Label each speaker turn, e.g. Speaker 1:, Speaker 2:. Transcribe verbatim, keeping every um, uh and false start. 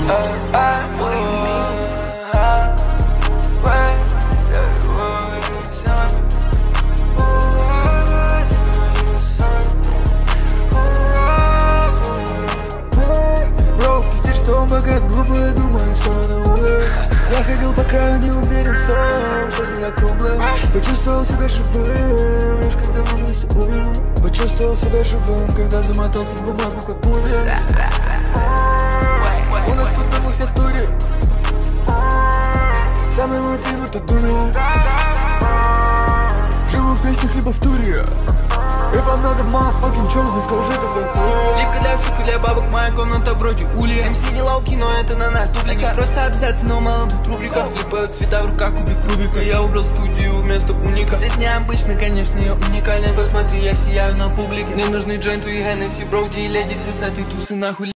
Speaker 1: Богат, глупо, я думаю, что на улице. Я ходил по краю, не уверен в том, что земля круглая. Почувствовал себя живым, лишь когда он не умер. Почувствовал себя живым, когда замотался в бумагу, как мумия. У нас тут была вся студия. Самый мой тим, это дуня. Живу в песнях, либо в туре. If I'm not the motherfucking chosen, скажи тогда.
Speaker 2: Липка для сука, для бабок, моя комната вроде улья. эм си не лауки, но это на нас дублика. Просто обязательно, мало тут рубрика. Липают цвета в руках, кубик Рубика. Я убрал студию вместо уника. Здесь необычно, конечно, я уникален. Посмотри, я сияю на публике. Мне нужны дженты и Хеннесси, броуди и леди. Все с этой тусы нахуй.